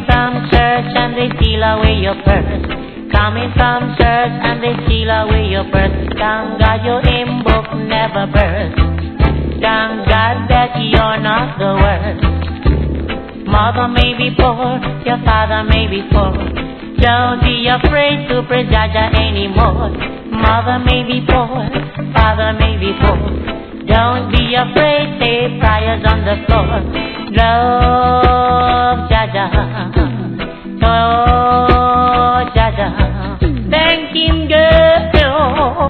from church and they steal away your purse. Coming from church and they steal away your purse. Thank God your hymn book never burst. Thank God that you're not the worst. Mother may be poor, your father may be poor. Don't be afraid to praise Jaja anymore. Mother may be poor, father may be poor. Don't be afraid, say prayers on the floor. Love Jaja.